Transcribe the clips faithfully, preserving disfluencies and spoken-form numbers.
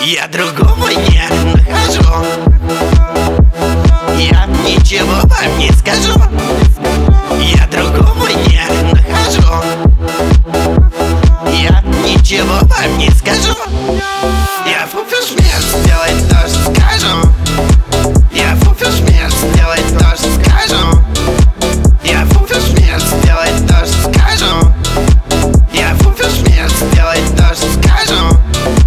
Я другого не нахожу. Я ничего вам не скажу. Я другого не нахожу. Я ничего вам не скажу. Я фуфишмер, сделать то, что скажу. Я фуфишмер, сделать то, что скажу. Я фуфишмер, сделать то, что скажу. Я фуфишмер, сделать то, что скажу.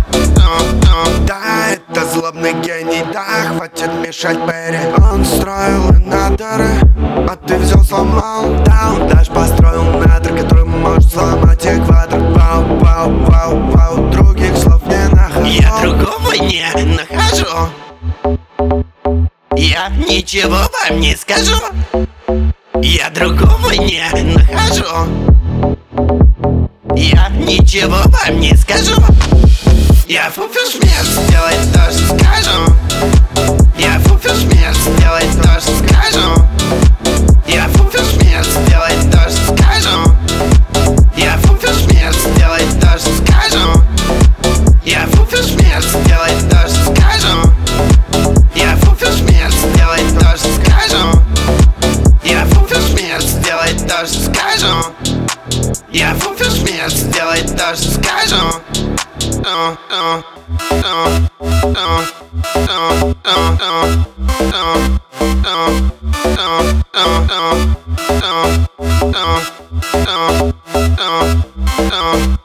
Да, это злобный гений, да, хватит мешать Перри. Он строил иннаторы, а ты взял сломал. Да, он даже построил надр, который может сломать экватор. Вау, вау, вау, вау, других слов не нахожу. Я другого не нахожу. Я ничего вам не скажу. Я другого не нахожу. Я ничего вам не скажу. Я фуфишмер, сделать то, что скажу. Я фуфишмер, сделать то, что скажу. Я фуфишмер, сделать то, что скажу. Я фуфишмер, сделать то, что скажу. Я фуфишмер, сделать то, что скажу. Я фуфишмер, сделать то, что скажу. Я фуфишмер, сделать то, что скажу. Я фуфишмер, сделать то, что скажу. Uh, uh, uh, uh, uh, uh, uh, uh, uh, uh, uh, uh, uh, uh.